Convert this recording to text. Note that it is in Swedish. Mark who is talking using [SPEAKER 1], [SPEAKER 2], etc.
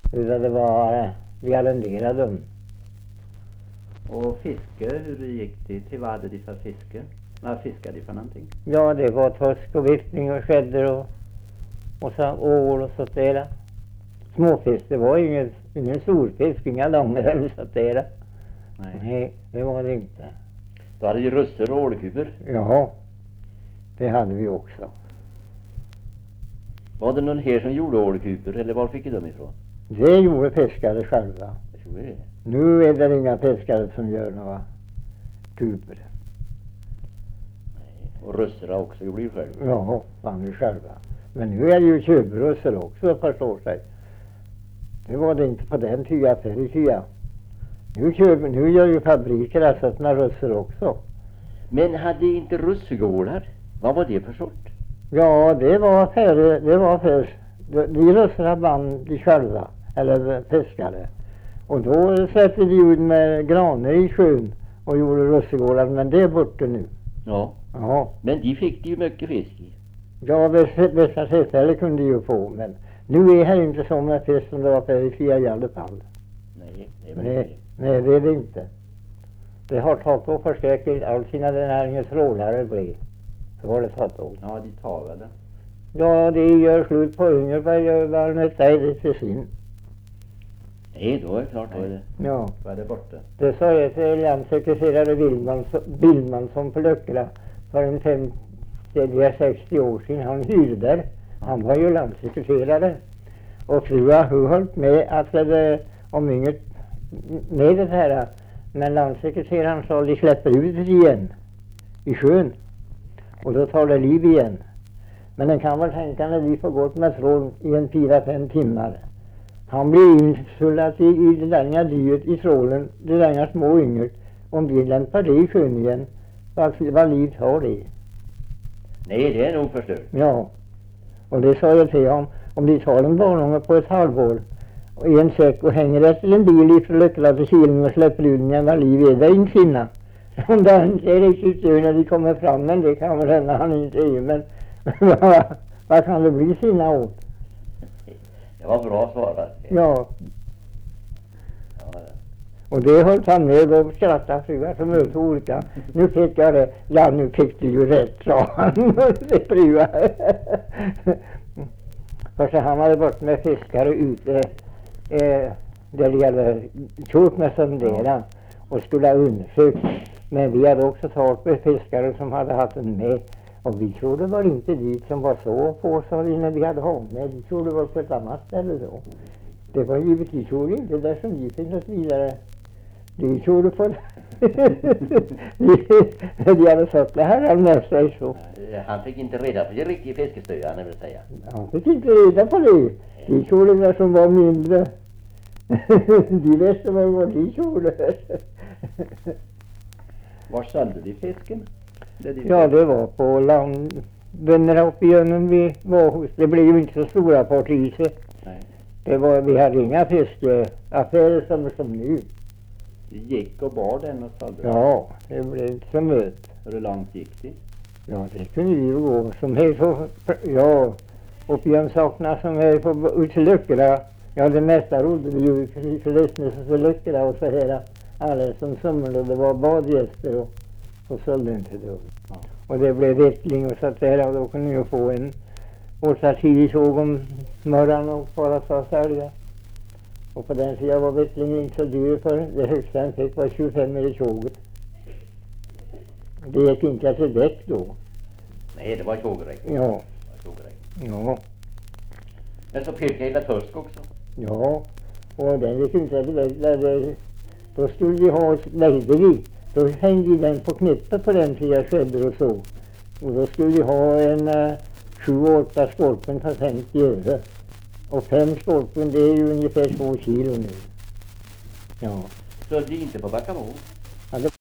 [SPEAKER 1] Utan det var, vi arrenderade dem.
[SPEAKER 2] Och fiske, hur gick det till? Vad hade de för fiske? Vad fiskade de för någonting?
[SPEAKER 1] Ja, det var torsk och viftning och skäddor och så ål och sånt där. Småfisk, det var ingen storfisk, inga långa eller sånt där. Nej, det var det inte.
[SPEAKER 3] Då hade ju röster och ålkubor.
[SPEAKER 1] Ja, det hade vi också.
[SPEAKER 3] Var det någon här som gjorde ålkubor eller var fick de ifrån?
[SPEAKER 1] Det gjorde fiskare själva.
[SPEAKER 3] Jag tror det.
[SPEAKER 1] Nu är det inga fiskare som gör några kuber.
[SPEAKER 3] Och röster också gjorde ju själv.
[SPEAKER 1] Ja, fan vi själva. Men nu är det ju köpröster också, förstår sig. Det var det inte på den tiden, förr i tiden. Nu gör ju fabriker alltså sådana röster också.
[SPEAKER 3] Men hade inte russegårdar? Vad var det för sort?
[SPEAKER 1] Ja, det var först. De rösterna band de själva, eller fiskare. Och då sätter de ut med graner i sjön och gjorde rössegårdar, men det är borta nu.
[SPEAKER 3] Ja.
[SPEAKER 1] Ja.
[SPEAKER 3] Men de fick ju mycket fisk i.
[SPEAKER 1] Ja, vissa tillfällen kunde de ju få, men nu är det inte så med fisk som det var förr i tiden i alla fall.
[SPEAKER 3] Nej, det är väl inte.
[SPEAKER 1] Nej, det är det inte. Det har tagit och förstärkt allt sina näringens rålare blir. Så var det tagit och.
[SPEAKER 2] Ja, de tavade.
[SPEAKER 1] Ja, det gör slut på yngre, vad det är till sin.
[SPEAKER 3] Nej, då är det klart då är det.
[SPEAKER 1] Ja.
[SPEAKER 2] Då är det borta.
[SPEAKER 1] Det sa jag till landsekreterare Billmansson på Löckra för en 50-60 år sedan. Han hyrde. Han var ju landsekreterare. Och frua, hon höll med att det om inget med det här. Men landsekreteraren sa att de släpper ut det igen i sjön. Och då tar det liv igen. Men den kan väl tänka när vi får gått med trål i en 4-5 timmar. Han blir insullat i det där dyret i trålen, det där små yngel. Om vi lämpar det i sjön igen, vad liv tar det?
[SPEAKER 3] Nej, det är nog förstört.
[SPEAKER 1] Ja, och det sa jag till om de tar en barnunge på ett halvår och i en säck och hänger efter en bil ifrån Löckla till Kilen och släpper ut den, vad liv är det en kvinna? Om det inte är riktigt död när de kommer fram, men det kan väl hända han inte är, men vad kan det bli sina åt?
[SPEAKER 3] Det var bra svarat.
[SPEAKER 1] Ja.
[SPEAKER 3] Ja.
[SPEAKER 1] Och det höll han med och skrattade fruar som över olika. Nu fick jag det. Ja, nu fick du ju rätt, sa han. Det fruar. För så han hade varit med fiskare ute där det gäller kort med sondera och skulle ha undersökt. Men vi hade också tagit med fiskare som hade haft den med. Och vi trodde väl inte dit som var så få som när vi hade hållit med. Vi trodde väl på ett annat ställe då. Det var givetvis inte där som vi fick något vidare. De trodde på det. De hade sett det här med sig så.
[SPEAKER 3] Han fick inte reda på det riktigt fiskestöjarna vill säga.
[SPEAKER 1] Han fick inte reda på det. De trodde det som var mindre. De visste vad de trodde.
[SPEAKER 2] Var sålde de fisken?
[SPEAKER 1] Ja, det var på vännerna uppe i Jönnen vi var hos. Det blev ju inte så stora partier.
[SPEAKER 2] Nej.
[SPEAKER 1] Vi hade inga fiskeaffärer som nu.
[SPEAKER 2] De gick och bar den och sålde den.
[SPEAKER 1] Ja, det blev inte så möt.
[SPEAKER 2] Hur långt gick de?
[SPEAKER 1] Ja, det kunde vi ju gå. Som här på, ja, uppe i Jönsakna som här på ut till Löckra. Ja, det mesta rodde vi ju för Lössnäs och för Löckra och så här. Alla som somrade, det var badgäster och sålde inte då.
[SPEAKER 2] Ja.
[SPEAKER 1] Och det blev vettling och så där och då kunde jag få en 8-10 såg om morgonen och bara så sälja. Och på den sidan var vettlingen inte så dyr för det högsta han fick var 25 i tåget. Det gick inte till däck då.
[SPEAKER 3] Nej, det var tjågräck.
[SPEAKER 1] Ja. Ja.
[SPEAKER 3] Men så pekade hela torsk också.
[SPEAKER 1] Ja. Och den gick inte till däck. Då skulle vi ha, vägde vi. Då hängde den på knippet på den sidan skedde och så. Och då skulle vi ha en 7-8 skorpen för 50 öre. Och 5 skorpen det är ju ungefär 2 kilo nu. Ja.
[SPEAKER 3] Så det är inte på Backamo.
[SPEAKER 1] Ja,